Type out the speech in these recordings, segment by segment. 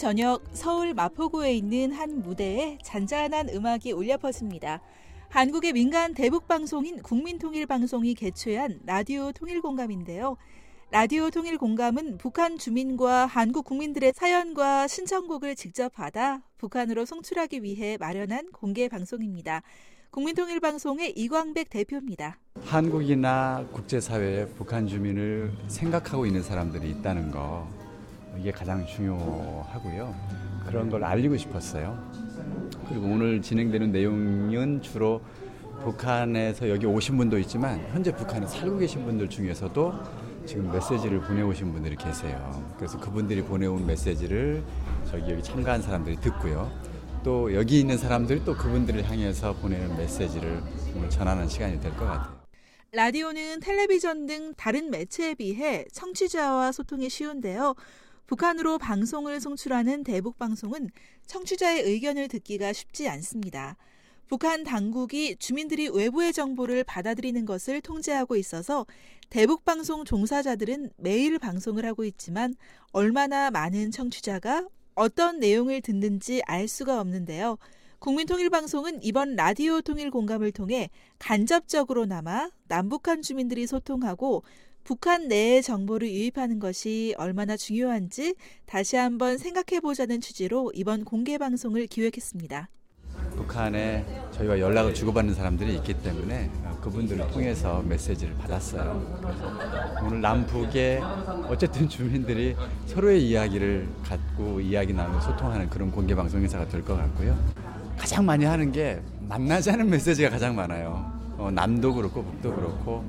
저녁 서울 마포구에 있는 한 무대에 잔잔한 음악이 울려 퍼집니다. 한국의 민간 대북방송인 국민통일방송이 개최한 라디오 통일공감인데요. 라디오 통일공감은 북한 주민과 한국 국민들의 사연과 신청곡을 직접 받아 북한으로 송출하기 위해 마련한 공개 방송입니다. 국민통일방송의 이광백 대표입니다. 한국이나 국제사회에 북한 주민을 생각하고 있는 사람들이 있다는 거, 이게 가장 중요하고요. 그런 걸 알리고 싶었어요. 그리고 오늘 진행되는 내용은 주로 북한에서 여기 오신 분도 있지만 현재 북한에 살고 계신 분들 중에서도 지금 메시지를 보내오신 분들이 계세요. 그래서 그분들이 보내온 메시지를 여기 참가한 사람들이 듣고요. 또 여기 있는 사람들이 또 그분들을 향해서 보내는 메시지를 오늘 전하는 시간이 될 것 같아요. 라디오는 텔레비전 등 다른 매체에 비해 청취자와 소통이 쉬운데요. 북한으로 방송을 송출하는 대북방송은 청취자의 의견을 듣기가 쉽지 않습니다. 북한 당국이 주민들이 외부의 정보를 받아들이는 것을 통제하고 있어서 대북방송 종사자들은 매일 방송을 하고 있지만 얼마나 많은 청취자가 어떤 내용을 듣는지 알 수가 없는데요. 국민통일방송은 이번 라디오 통일공감을 통해 간접적으로나마 남북한 주민들이 소통하고 북한 내의 정보를 유입하는 것이 얼마나 중요한지 다시 한번 생각해보자는 취지로 이번 공개방송을 기획했습니다. 북한에 저희와 연락을 주고받는 사람들이 있기 때문에 그분들을 통해서 메시지를 받았어요. 그래서 오늘 남북의 어쨌든 주민들이 서로의 이야기를 갖고 이야기 나누고 소통하는 그런 공개방송 행사가 될 것 같고요. 가장 많이 하는 게 만나자는 메시지가 가장 많아요. 남도 그렇고 북도 그렇고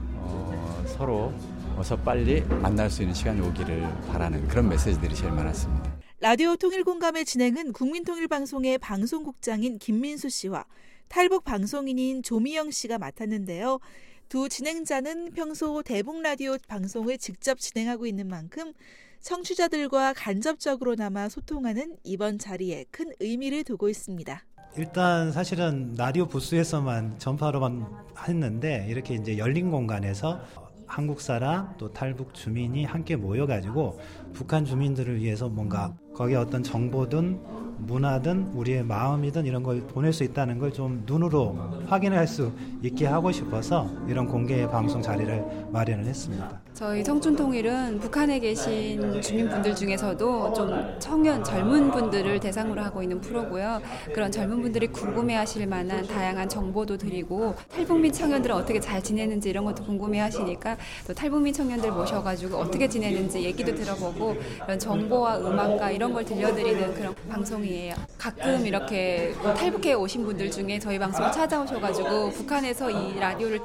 서로 어서 빨리 만날 수 있는 시간이 오기를 바라는 그런 메시지들이 제일 많았습니다. 라디오 통일공감의 진행은 국민통일방송의 방송국장인 김민수 씨와 탈북 방송인인 조미영 씨가 맡았는데요. 두 진행자는 평소 대북라디오 방송을 직접 진행하고 있는 만큼 청취자들과 간접적으로나마 소통하는 이번 자리에 큰 의미를 두고 있습니다. 일단 사실은 라디오 부스에서만 전파로만 했는데 이렇게 이제 열린 공간에서 한국 사람 또 탈북 주민이 함께 모여가지고 북한 주민들을 위해서 뭔가 거기에 어떤 정보든 문화든 우리의 마음이든 이런 걸 보낼 수 있다는 걸 좀 눈으로 확인할 수 있게 하고 싶어서 이런 공개 방송 자리를 마련을 했습니다. 저희 청춘통일은 북한에 계신 주민분들 중에서도 좀 젊은 분들을 대상으로 하고 있는 프로고요. 그런 젊은 분들이 궁금해하실 만한 다양한 정보도 드리고 탈북민 청년들은 어떻게 잘 지내는지 이런 것도 궁금해하시니까 또 탈북민 청년들 모셔가지고 어떻게 지내는지 얘기도 들어보고 이런 정보와 음악과 이런 걸 들려드리는 그런 방송이에요. 가끔 이렇게 탈북해 오신 분들 중에 저희 방송 찾아오셔가지고 북한에서 이 라디오를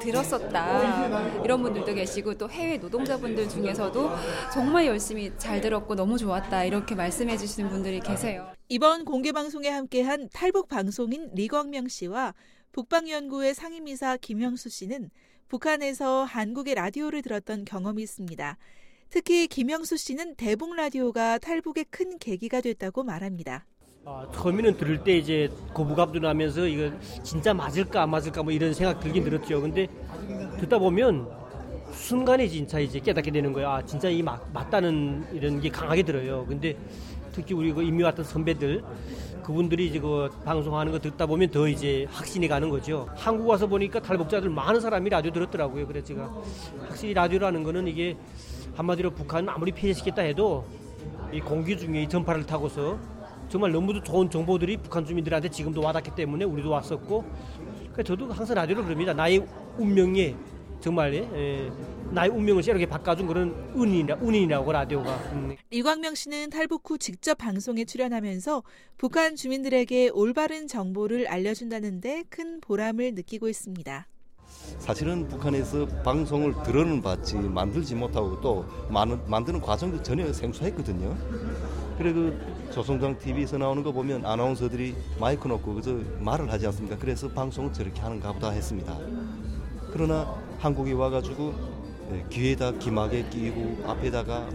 들었었다 이런 분들도 계시고 또 해외 노동자분들 중에서도 정말 열심히 잘 들었고 너무 좋았다 이렇게 말씀해 주시는 분들이 계세요. 이번 공개방송에 함께한 탈북 방송인 리광명 씨와 북방연구회 상임이사 김형수 씨는 북한에서 한국의 라디오를 들었던 경험이 있습니다. 특히 김형수 씨는 대북 라디오가 탈북의 큰 계기가 됐다고 말합니다. 처음에는 들을 때 이제 거부감도 나면서 이거 진짜 맞을까 안 맞을까 뭐 이런 생각 들긴 들었죠. 근데 듣다 보면 순간에 진짜 이제 깨닫게 되는 거예요. 진짜 이 맞다는 이런 게 강하게 들어요. 근데 특히 우리 그 이미 왔던 선배들 그분들이 이제 그 방송하는 거 듣다 보면 더 이제 확신이 가는 거죠. 한국 와서 보니까 탈북자들 많은 사람이 라디오 들었더라고요. 그래서 제가 확실히 라디오라는 거는 이게 한마디로 북한은 아무리 폐쇄시켰다 해도 이 공기 중에 이 전파를 타고서 정말 너무도 좋은 정보들이 북한 주민들한테 지금도 와닿기 때문에 우리도 왔었고 그러니까 저도 항상 라디오를 부릅니다. 나의 운명에 정말 나의 운명을 새롭게 바꿔준 그런 운인이라고 라디오가. 이광명 씨는 탈북 후 직접 방송에 출연하면서 북한 주민들에게 올바른 정보를 알려준다는데 큰 보람을 느끼고 있습니다. 사실은 북한에서 방송을 들어는 봤지 만들지 못하고 또 만드는 과정도 전혀 생소했거든요. 그래 조선강 TV에서 나오는 거 보면 아나운서들이 마이크 놓고 그저 말을 하지 않습니까? 그래서 방송을 저렇게 하는가 보다 했습니다. 그러나 한국에 와가지고 귀에다 귀마개 끼고 앞에다가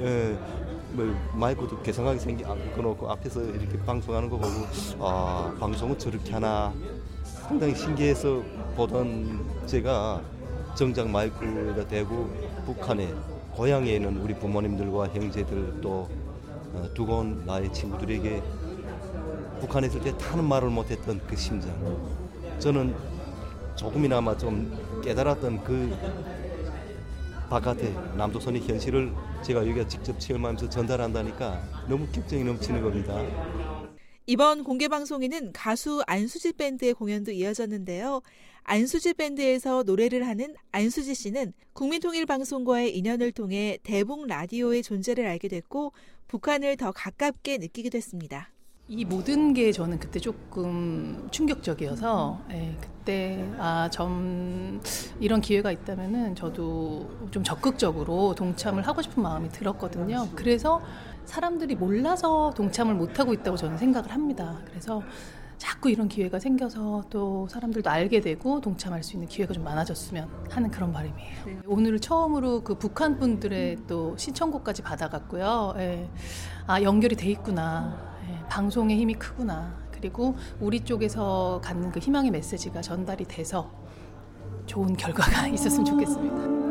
마이크도 괴상하게 생겨놓고 앞에서 이렇게 방송하는 거 보고 방송은 저렇게 하나 상당히 신기해서 보던 제가 정작 마이크에다 대고 북한에 고향에 있는 우리 부모님들과 형제들 또 두고 온 나의 친구들에게 북한에 있을 때 다는 말을 못했던 그 심정, 저는 조금이나마 좀 깨달았던 그 바깥의 남조선의 현실을 제가 여기가 직접 체험하면서 전달한다니까 너무 격정이 넘치는 겁니다. 이번 공개방송에는 가수 안수지 밴드의 공연도 이어졌는데요. 안수지 밴드에서 노래를 하는 안수지 씨는 국민통일방송과의 인연을 통해 대북 라디오의 존재를 알게 됐고 북한을 더 가깝게 느끼게 됐습니다. 이 모든 게 저는 그때 조금 충격적이어서 그때 이런 기회가 있다면은 저도 좀 적극적으로 동참을 하고 싶은 마음이 들었거든요. 그래서 사람들이 몰라서 동참을 못하고 있다고 저는 생각을 합니다. 그래서 자꾸 이런 기회가 생겨서 또 사람들도 알게 되고 동참할 수 있는 기회가 좀 많아졌으면 하는 그런 바람이에요. 네. 오늘 처음으로 그 북한 분들의 또 신청곡까지 받아갔고요. 연결이 돼 있구나. 방송의 힘이 크구나. 그리고 우리 쪽에서 갖는 그 희망의 메시지가 전달이 돼서 좋은 결과가 있었으면 좋겠습니다.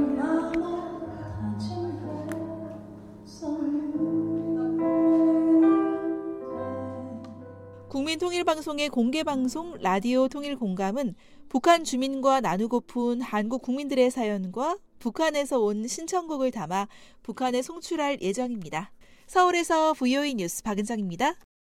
국민통일방송의 공개방송 라디오 통일공감은 북한 주민과 나누고픈 한국 국민들의 사연과 북한에서 온 신청곡을 담아 북한에 송출할 예정입니다. 서울에서 VOA 뉴스 박은정입니다.